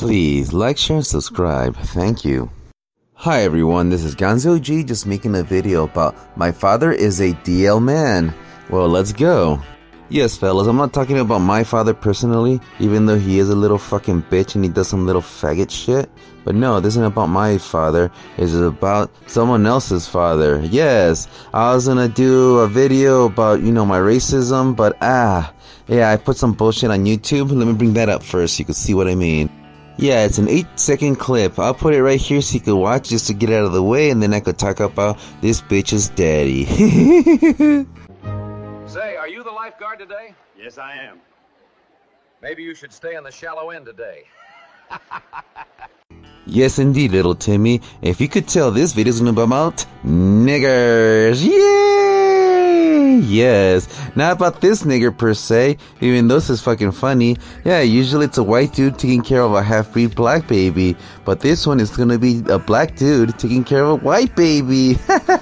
Please like, share, and subscribe. Thank you. Hi everyone, this is Gonzo G, just making a video about my father is a DL man. Well, let's go. Yes, fellas, I'm not talking about my father personally, even though he is a little fucking bitch and he does some little faggot shit. But no, this isn't about my father. It's about someone else's father. Yes, I was gonna do a video about, my racism, but yeah, I put some bullshit on YouTube. Let me bring that up first so you can see what I mean. Yeah, it's an 8-second clip. I'll put it right here so you can watch just to get out of the way, and then I could talk about this bitch's daddy. Say, are you the lifeguard today? Yes, I am. Maybe you should stay on the shallow end today. Yes, indeed, little Timmy. If you could tell, this video is gonna be about niggers. Yay! Yes. Not about this nigger per se, even though this is fucking funny. Yeah, usually it's a white dude taking care of a half-breed black baby. But this one is gonna be a black dude taking care of a white baby.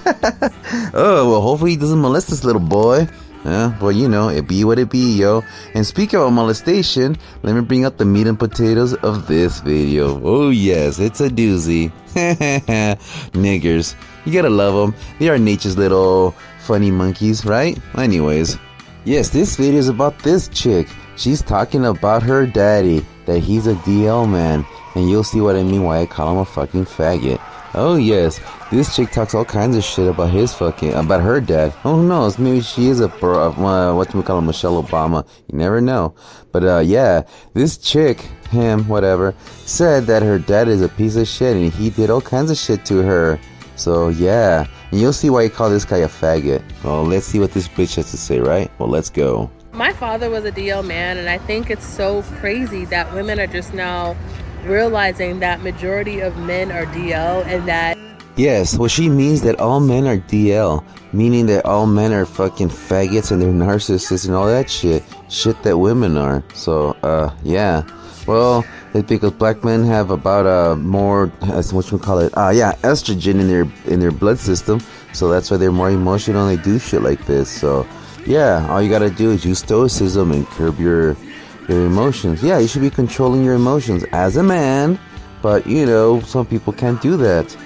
Oh, well, hopefully he doesn't molest this little boy. Well, it be what it be, yo. And speaking of molestation, let me bring up the meat and potatoes of this video. Oh, yes, it's a doozy. Niggers. You gotta love them. They are nature's little funny monkeys, right? Anyways. Yes, this video is about this chick. She's talking about her daddy, that he's a DL man. And you'll see what I mean why I call him a fucking faggot. Oh yes, this chick talks all kinds of shit about about her dad. Oh, who knows? Maybe she is Michelle Obama. You never know. But yeah, this chick, whatever, said that her dad is a piece of shit and he did all kinds of shit to her. So yeah, and you'll see why you call this guy a faggot. Well, let's see what this bitch has to say, right? Well, let's go. My father was a DL man, and I think it's so crazy that women are just now realizing that majority of men are DL and that... Yes, well, she means that all men are DL, meaning that all men are fucking faggots and they're narcissists and all that shit that women are. So, yeah. Well, it's because black men have about more, estrogen in their blood system, so that's why they're more emotional and they do shit like this. So, yeah, all you gotta do is use stoicism and curb your emotions. Yeah, you should be controlling your emotions as a man, but some people can't do that.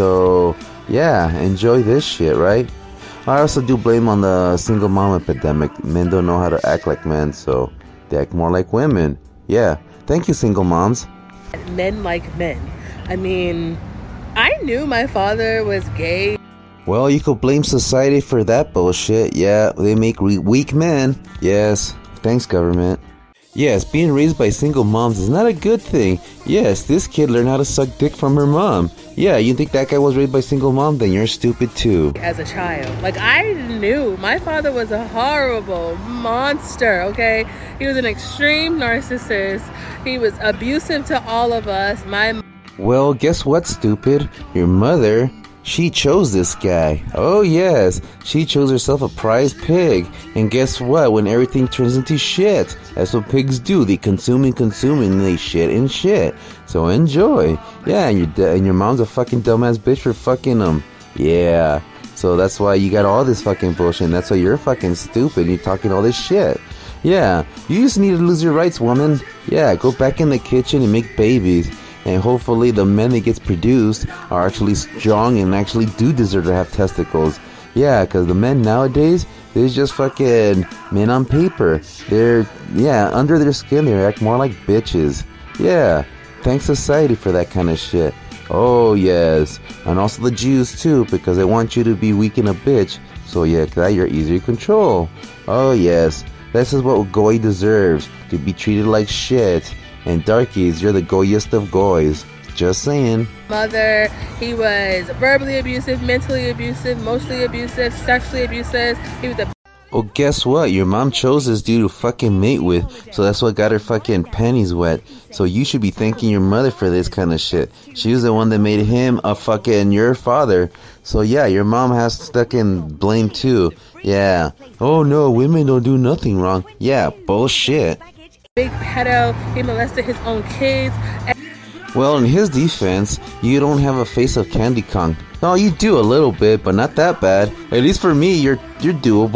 So yeah, enjoy this shit, right? I also do blame on the single mom epidemic. Men don't know how to act like men, so they act more like women. Yeah, thank you, single moms. Men like men. I mean, I knew my father was gay. Well, you could blame society for that bullshit. Yeah, they make weak men. Yes, thanks, government. Yes, being raised by single moms is not a good thing. Yes, this kid learned how to suck dick from her mom. Yeah, you think that guy was raised by single mom? Then you're stupid too. As a child, I knew my father was a horrible monster, okay? He was an extreme narcissist. He was abusive to all of us. Well, guess what, stupid? Your mother... she chose this guy. Oh yes, she chose herself a prize pig. And guess what? When everything turns into shit, that's what pigs do. They consume and they shit and shit. So enjoy. Yeah, and your mom's a fucking dumbass bitch for fucking them. Yeah. So that's why you got all this fucking bullshit. And that's why you're fucking stupid. You're talking all this shit. Yeah, you just need to lose your rights, woman. Yeah, go back in the kitchen and make babies. And hopefully the men that gets produced are actually strong and actually do deserve to have testicles. Yeah, because the men nowadays, they're just fucking men on paper. They're, under their skin, they act more like bitches. Yeah, thanks society for that kind of shit. Oh, yes. And also the Jews, too, because they want you to be weak and a bitch. So, yeah, that you're easier to control. Oh, yes. This is what Goy deserves, to be treated like shit. And darkies, you're the goyest of goys. Just saying. Mother, he was verbally abusive, mentally abusive, emotionally abusive, sexually abusive. He was a... Well, guess what? Your mom chose this dude to fucking mate with, so that's what got her fucking panties wet. So you should be thanking your mother for this kind of shit. She was the one that made him a fucking your father. So yeah, your mom has stuck in blame too. Yeah. Oh no, women don't do nothing wrong. Yeah, bullshit. Big pedo, he molested his own kids. Well, in his defense, you don't have a face of Candy Kong. Oh, you do a little bit, but not that bad. At least for me, you're doable.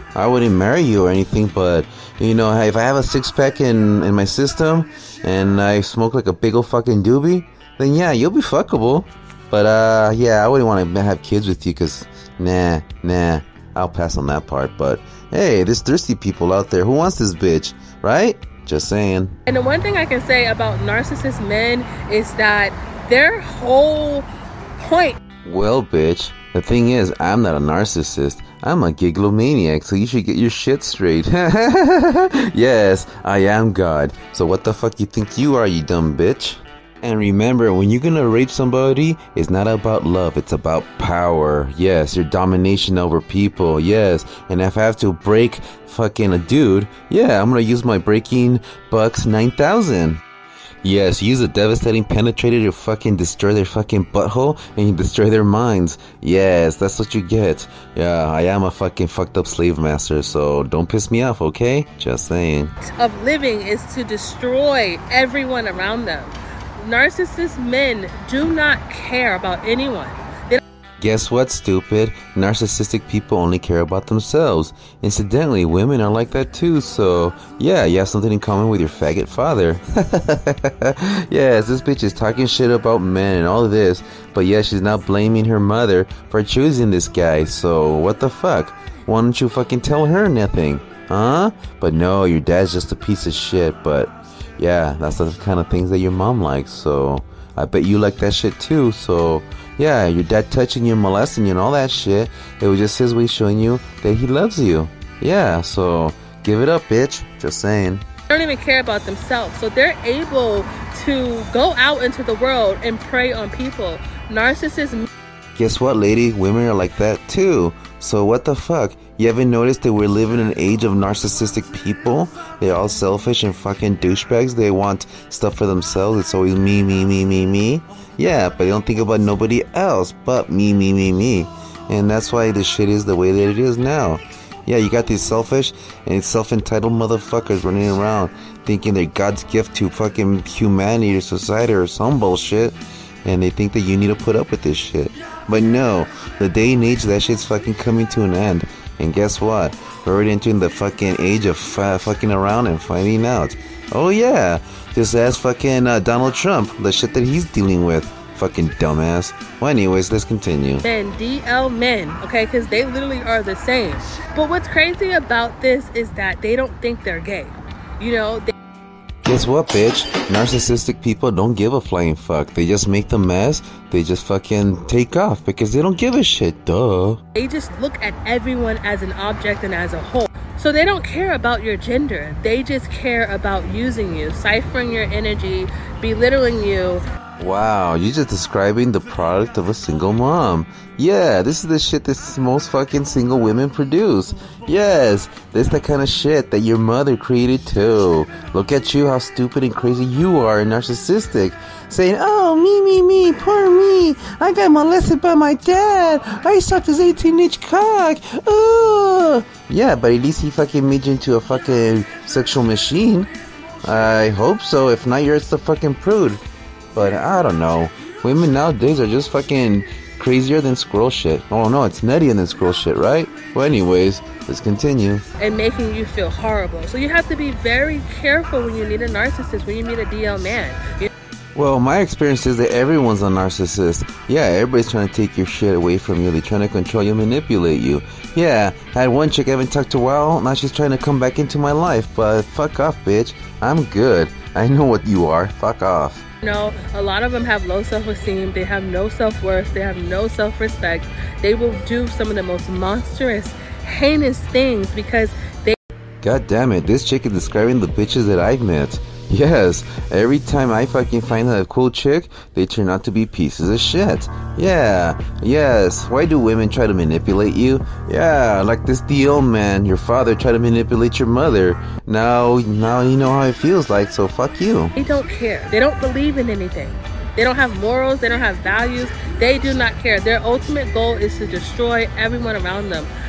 I wouldn't marry you or anything, but, you know, if I have a six-pack in my system and I smoke like a big old fucking doobie, then yeah, you'll be fuckable. But, yeah, I wouldn't want to have kids with you because, nah, I'll pass on that part. But, hey, there's thirsty people out there. Who wants this bitch, right? Just saying. And the one thing I can say about narcissist men is that their whole point... Well, bitch, the thing is, I'm not a narcissist. I'm a gigalomaniac, so you should get your shit straight. Yes, I am God. So what the fuck you think you are, you dumb bitch? And remember, when you're gonna rape somebody, it's not about love, it's about power. Yes, your domination over people. Yes, and if I have to break fucking a dude, yeah, I'm gonna use my Breaking Bucks 9000. Yes, use a devastating penetrator to fucking destroy their fucking butthole and you destroy their minds. Yes, that's what you get. Yeah, I am a fucking fucked up slave master, so don't piss me off, okay? Just saying. Of living is to destroy everyone around them. Narcissist men do not care about anyone. Guess what, stupid? Narcissistic people only care about themselves. Incidentally, women are like that too, so yeah, you have something in common with your faggot father. Yes, this bitch is talking shit about men and all of this, but yeah, she's now blaming her mother for choosing this guy, so what the fuck? Why don't you fucking tell her nothing? Huh? But no, your dad's just a piece of shit, but yeah, that's the kind of things that your mom likes, so I bet you like that shit too, so yeah, your dad touching you, molesting you and all that shit, it was just his way showing you that he loves you. Yeah, so give it up, bitch. Just saying. They don't even care about themselves, so they're able to go out into the world and prey on people. Narcissists... Guess what, lady? Women are like that too. So what the fuck? You haven't noticed that we're living in an age of narcissistic people? They're all selfish and fucking douchebags. They want stuff for themselves. It's always me. Yeah, but they don't think about nobody else but me. And that's why this shit is the way that it is now. Yeah, you got these selfish and self-entitled motherfuckers running around thinking they're God's gift to fucking humanity or society or some bullshit. And they think that you need to put up with this shit. But no, the day and age that shit's fucking coming to an end. And guess what? We're already entering the fucking age of fucking around and finding out. Oh yeah, just ask fucking Donald Trump, the shit that he's dealing with. Fucking dumbass. Well, anyways, let's continue. And DL men, okay, because they literally are the same. But what's crazy about this is that they don't think they're gay. You know, Guess what, bitch? Narcissistic people don't give a flying fuck. They just make the mess. They just fucking take off because they don't give a shit, duh. They just look at everyone as an object and as a whole. So they don't care about your gender. They just care about using you, ciphering your energy, belittling you. Wow, you're just describing the product of a single mom. Yeah, this is the shit that most fucking single women produce. Yes, this is the kind of shit that your mother created too. Look at you, how stupid and crazy you are and narcissistic. Saying, oh, me, poor me. I got molested by my dad. I sucked his 18-inch cock. Ugh. Yeah, but at least he fucking made you into a fucking sexual machine. I hope so. If not, you're just a fucking prude. But I don't know. Women nowadays are just fucking crazier than squirrel shit. Oh no, it's nuttier than squirrel shit, right? Well, anyways, let's continue. And making you feel horrible. So you have to be very careful when you meet a narcissist, when you meet a DL man. Well, my experience is that everyone's a narcissist. Yeah, everybody's trying to take your shit away from you. They're trying to control you, manipulate you. Yeah, I had one chick I haven't talked to a while. Now she's trying to come back into my life. But fuck off, bitch. I'm good. I know what you are. Fuck off. No, a lot of them have low self-esteem. They have no self-worth. They have no self-respect. They will do some of the most monstrous, heinous things because they... God damn it, this chick is describing the bitches that I've met. Yes, every time I fucking find a cool chick, they turn out to be pieces of shit. Yeah, yes, why do women try to manipulate you? Yeah, like this DL man, your father tried to manipulate your mother. Now you know how it feels like, so fuck you. They don't care. They don't believe in anything. They don't have morals. They don't have values. They do not care. Their ultimate goal is to destroy everyone around them.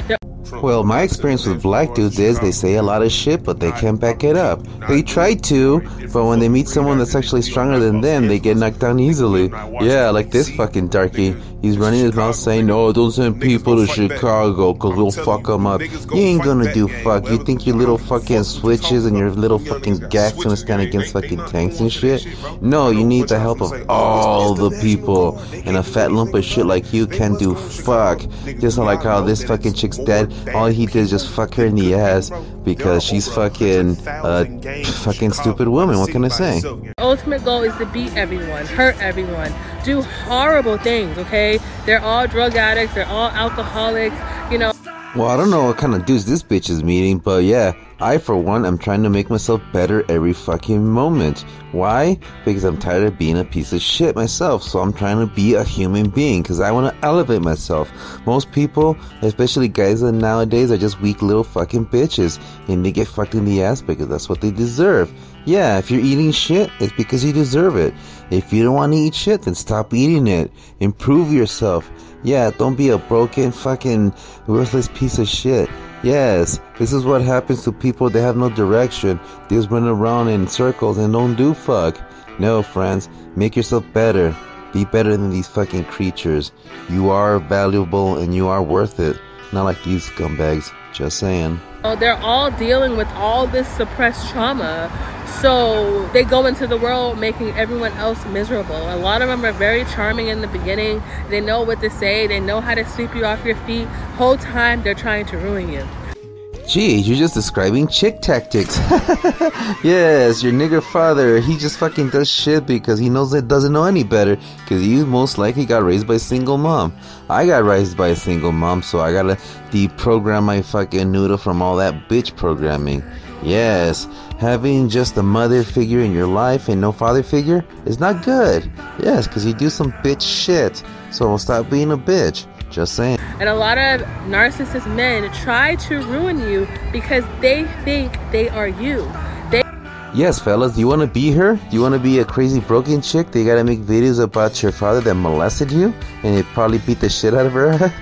Well, my experience with black dudes is they say a lot of shit, but they can't back it up. They try to, but when they meet someone that's actually stronger than them, they get knocked down easily. Yeah, like this fucking darky. He's running his mouth saying, "No, don't send people to Chicago, cause we'll fuck them up." You ain't gonna do fuck. You think your little fucking switches and your little fucking gaks gonna stand against fucking tanks and shit? No, you need the help of all the people. And a fat lump of shit like you can do fuck. Just like how this fucking chick's dead. All he did is just fuck her in the ass because she's fucking fucking stupid woman. What can I say? Ultimate goal is to beat everyone, hurt everyone, do horrible things, okay? They're all drug addicts, they're all alcoholics, you know. Well, I don't know what kind of dudes this bitch is meeting, but yeah, I for one am trying to make myself better every fucking moment. Why? Because I'm tired of being a piece of shit myself, so I'm trying to be a human being because I want to elevate myself. Most people, especially guys nowadays, are just weak little fucking bitches, and they get fucked in the ass because that's what they deserve. Yeah, if you're eating shit, it's because you deserve it. If you don't want to eat shit, then stop eating it. Improve yourself. Yeah, don't be a broken fucking worthless piece of shit. Yes, this is what happens to people that have no direction. They just run around in circles and don't do fuck. No, friends, make yourself better. Be better than these fucking creatures. You are valuable and you are worth it. Not like these scumbags. Just saying. Oh, they're all dealing with all this suppressed trauma, so they go into the world making everyone else miserable. A lot of them are very charming in the beginning. They know what to say. They know how to sweep you off your feet. Whole time they're trying to ruin you. Gee, you're just describing chick tactics. Yes, your nigger father, he just fucking does shit because he knows it doesn't know any better. Because you most likely got raised by a single mom. I got raised by a single mom, so I gotta deprogram my fucking noodle from all that bitch programming. Yes, having just a mother figure in your life and no father figure is not good. Yes, because you do some bitch shit. So stop being a bitch. Just saying. And a lot of narcissist men try to ruin you because they think they are you. Yes, fellas, do you want to be her? Do you want to be a crazy broken chick? They gotta make videos about your father that molested you and it probably beat the shit out of her.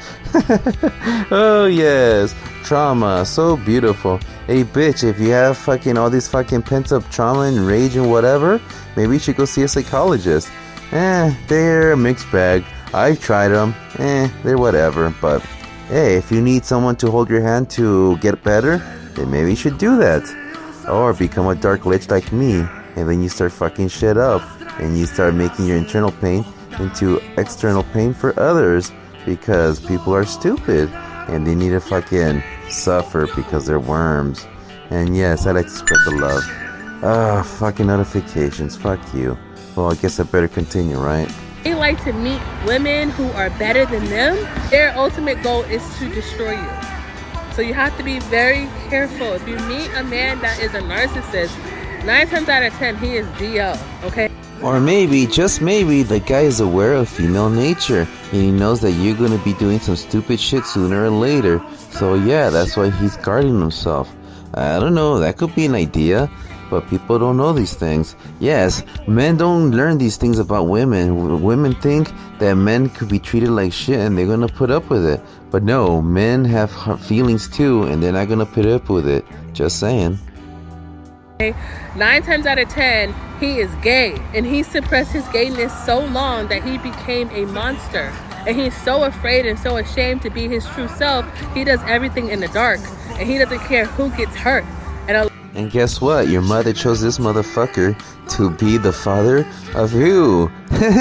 Oh yes, trauma, so beautiful. Hey bitch, if you have fucking all these fucking pent up trauma and rage and whatever, maybe you should go see a psychologist. They're a mixed bag. I've tried them. They're whatever. But hey, if you need someone to hold your hand to get better, then maybe you should do that. Or become a dark lich like me, and then you start fucking shit up, and you start making your internal pain into external pain for others, because people are stupid, and they need to fucking suffer because they're worms. And yes, I like to spread the love. Fucking notifications, fuck you. Well, I guess I better continue, right? They like to meet women who are better than them. Their ultimate goal is to destroy you. So you have to be very careful. If you meet a man that is a narcissist, 9 times out of 10, he is DL, okay? Or maybe, just maybe, the guy is aware of female nature, and he knows that you're going to be doing some stupid shit sooner or later. So yeah, that's why he's guarding himself. I don't know, that could be an idea. But people don't know these things. Yes, men don't learn these things about women. Women think that men could be treated like shit and they're going to put up with it. But no, men have feelings too and they're not going to put up with it. Just saying. 9 times out of 10, he is gay. And he suppressed his gayness so long that he became a monster. And he's so afraid and so ashamed to be his true self, he does everything in the dark. And he doesn't care who gets hurt. And guess what? Your mother chose this motherfucker to be the father of who?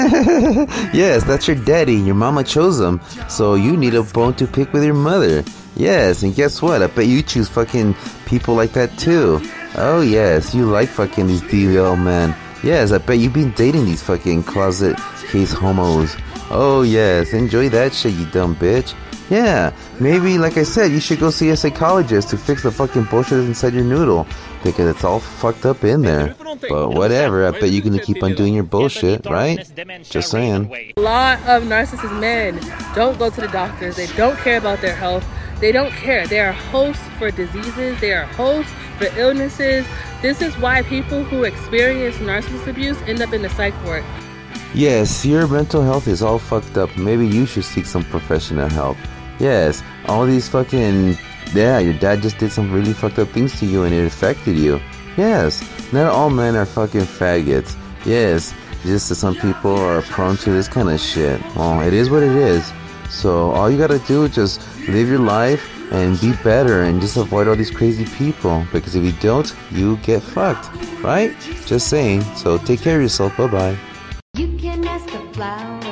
Yes, that's your daddy. Your mama chose him. So you need a bone to pick with your mother. Yes, and guess what? I bet you choose fucking people like that too. Oh yes, you like fucking these DL men. Yes, I bet you've been dating these fucking closet case homos. Oh yes, enjoy that shit, you dumb bitch. Yeah, maybe, like I said, you should go see a psychologist to fix the fucking bullshit inside your noodle, because it's all fucked up in there. But whatever, I bet you're gonna keep on doing your bullshit, right? Just saying. A lot of narcissist men don't go to the doctors. They don't care about their health. They don't care. They are hosts for diseases. They are hosts for illnesses. This is why people who experience narcissist abuse end up in the psych ward. Yes, your mental health is all fucked up. Maybe you should seek some professional help. Yes, all these fucking Yeah, your dad just did some really fucked up things to you and it affected you. Yes, not all men are fucking faggots. Yes, just that some people are prone to this kind of shit. Well, it is what it is. So all you gotta do is just live your life and be better and just avoid all these crazy people. Because if you don't, you get fucked. Right? Just saying. So take care of yourself. Bye-bye. You can ask the flower